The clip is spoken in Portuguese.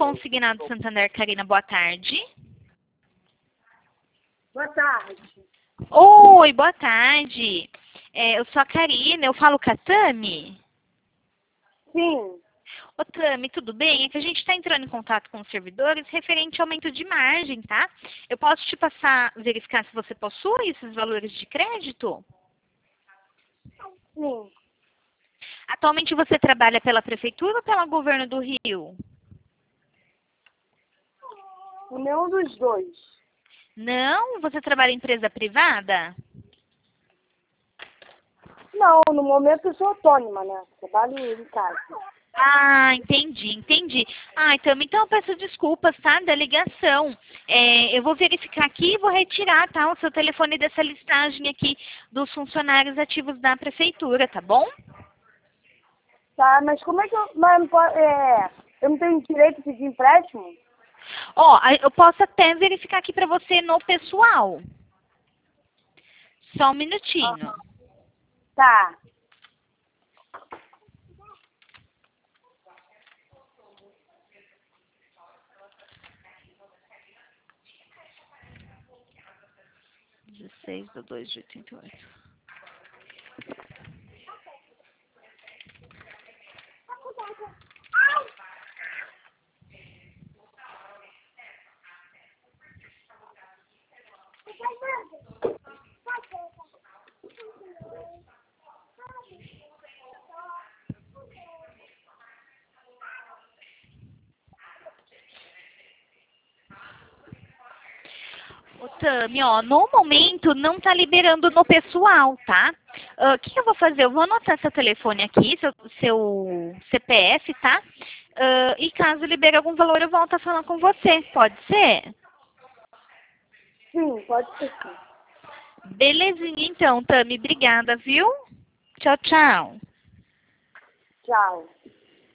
Consignado Santander, Karina, boa tarde. Boa tarde. Oi, boa tarde. Eu sou a Karina, eu falo com a Tami. Sim. Ô, Tami, tudo bem? É que a gente está entrando em contato com os servidores referente ao aumento de margem, tá? Eu posso te passar, verificar se você possui esses valores de crédito? Sim. Atualmente você trabalha pela Prefeitura ou pelo Governo do Rio? Nenhum dos dois. Não? Você trabalha em empresa privada? Não, no momento eu sou autônoma, né? Trabalho em casa. Ah, entendi. Ah, então eu peço desculpas, tá? Da ligação. Eu vou verificar aqui e vou retirar, tá? O seu telefone dessa listagem aqui dos funcionários ativos da prefeitura, tá bom? Tá, mas como é que eu... Mas não pode, eu não tenho direito de pedir empréstimo? Ó, eu posso até verificar aqui pra você no pessoal. Só um minutinho. Tá. Dezesseis do 2 de 88. Ô, Tami, ó, no momento não tá liberando no pessoal, tá? O que eu vou fazer? Eu vou anotar seu telefone aqui, seu CPF, tá? E caso libere algum valor, eu volto a falar com você. Pode ser? Sim, pode ser sim. Belezinha, então, Tami. Obrigada, viu? Tchau, tchau. Tchau.